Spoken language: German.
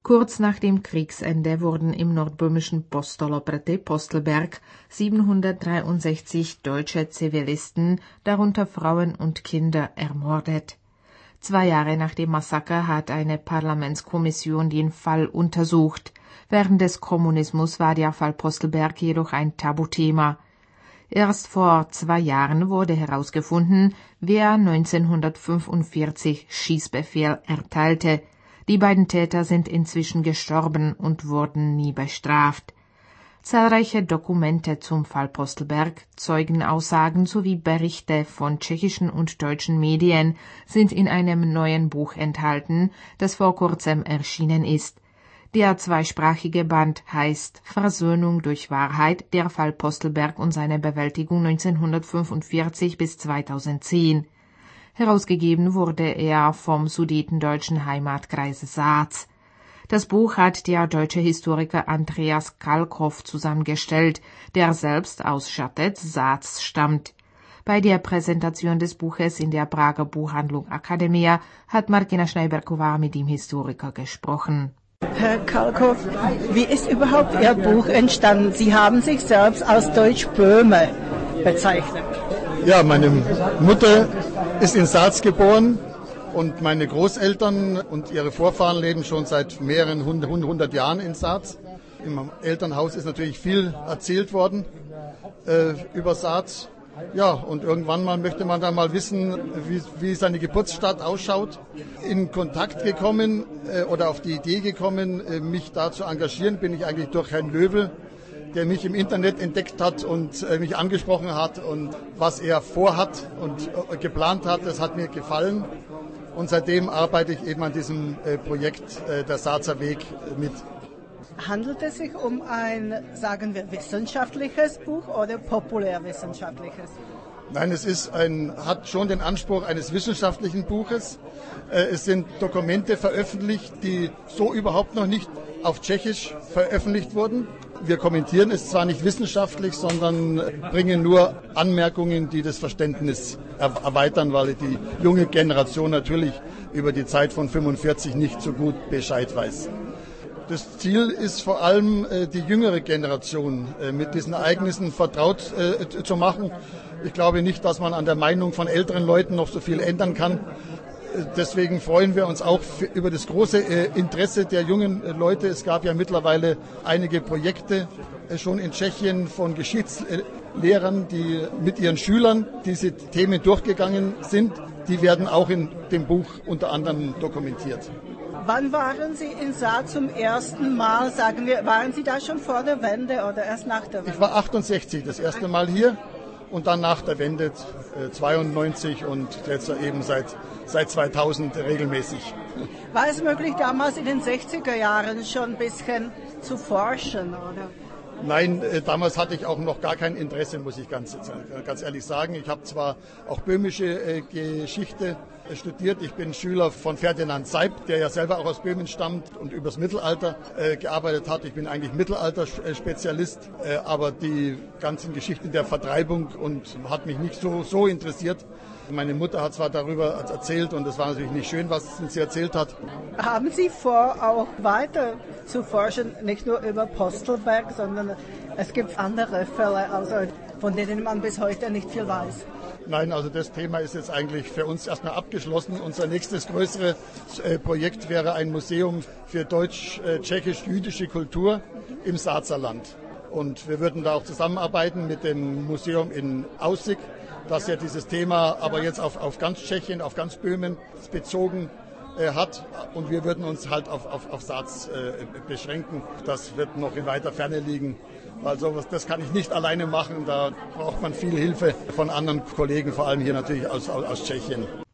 Kurz nach dem Kriegsende wurden im nordböhmischen Postoloprty Postelberg 763 deutsche Zivilisten, darunter Frauen und Kinder, ermordet. 2 Jahre nach dem Massaker hat eine Parlamentskommission den Fall untersucht. Während des Kommunismus war der Fall Postelberg jedoch ein Tabuthema. Erst vor 2 Jahren wurde herausgefunden, wer 1945 Schießbefehl erteilte. Die beiden Täter sind inzwischen gestorben und wurden nie bestraft. Zahlreiche Dokumente zum Fall Postelberg, Zeugenaussagen sowie Berichte von tschechischen und deutschen Medien sind in einem neuen Buch enthalten, das vor kurzem erschienen ist. Der zweisprachige Band heißt Versöhnung durch Wahrheit, der Fall Postelberg und seine Bewältigung 1945 bis 2010. Herausgegeben wurde er vom Sudetendeutschen Heimatkreis Saaц. Das Buch hat der deutsche Historiker Andreas Kalkhoff zusammengestellt, der selbst aus Žatec stammt. Bei der Präsentation des Buches in der Prager Buchhandlung Akademia hat Martina Schneiberková mit dem Historiker gesprochen. Herr Kalkhoff, wie ist überhaupt Ihr Buch entstanden? Sie haben sich selbst als Deutsch-Böhme bezeichnet. Ja, meine Mutter ist in Saaц geboren und meine Großeltern und ihre Vorfahren leben schon seit mehreren hundert Jahren in Saaц. Im Elternhaus ist natürlich viel erzählt worden über Saaц. Ja, und irgendwann mal möchte man dann mal wissen, wie seine Geburtsstadt ausschaut. In Kontakt gekommen oder auf die Idee gekommen, mich da zu engagieren, bin ich eigentlich durch Herrn Löwel, der mich im Internet entdeckt hat und mich angesprochen hat. Und was er vorhat und geplant hat, das hat mir gefallen. Und seitdem arbeite ich eben an diesem Projekt der Saacer Weg mit. Handelt es sich um ein, sagen wir, wissenschaftliches Buch oder populärwissenschaftliches? Nein, hat schon den Anspruch eines wissenschaftlichen Buches. Es sind Dokumente veröffentlicht, die so überhaupt noch nicht auf Tschechisch veröffentlicht wurden. Wir kommentieren es zwar nicht wissenschaftlich, sondern bringen nur Anmerkungen, die das Verständnis erweitern, weil die junge Generation natürlich über die Zeit von 45 nicht so gut Bescheid weiß. Das Ziel ist vor allem, die jüngere Generation mit diesen Ereignissen vertraut zu machen. Ich glaube nicht, dass man an der Meinung von älteren Leuten noch so viel ändern kann. Deswegen freuen wir uns auch über das große Interesse der jungen Leute. Es gab ja mittlerweile einige Projekte schon in Tschechien von Geschichtslehrern, die mit ihren Schülern diese Themen durchgegangen sind. Die werden auch in dem Buch unter anderem dokumentiert. Wann waren Sie in Saac zum ersten Mal, sagen wir, waren Sie da schon vor der Wende oder erst nach der Wende? Ich war 68 das erste Mal hier und dann nach der Wende 92 und jetzt eben seit 2000 regelmäßig. War es möglich, damals in den 60er Jahren schon ein bisschen zu forschen, oder? Nein, damals hatte ich auch noch gar kein Interesse, muss ich ganz ehrlich sagen. Ich habe zwar auch böhmische Geschichte studiert. Ich bin Schüler von Ferdinand Seib, der ja selber auch aus Böhmen stammt und übers Mittelalter gearbeitet hat. Ich bin eigentlich Mittelalter-Spezialist, aber die ganzen Geschichten der Vertreibung hat mich nicht so interessiert. Meine Mutter hat zwar darüber erzählt und es war natürlich nicht schön, was sie erzählt hat. Haben Sie vor, auch weiter zu forschen, nicht nur über Postelberg, sondern es gibt andere Fälle, also von denen man bis heute nicht viel weiß? Nein, also das Thema ist jetzt eigentlich für uns erstmal abgeschlossen. Unser nächstes größeres Projekt wäre ein Museum für deutsch-tschechisch-jüdische Kultur im Saazerland. Und wir würden da auch zusammenarbeiten mit dem Museum in Aussig, das ja dieses Thema aber jetzt auf ganz Tschechien, auf ganz Böhmen bezogen hat. Und wir würden uns halt auf Saac beschränken. Das wird noch in weiter Ferne liegen. Also das kann ich nicht alleine machen. Da braucht man viel Hilfe von anderen Kollegen, vor allem hier natürlich aus Tschechien.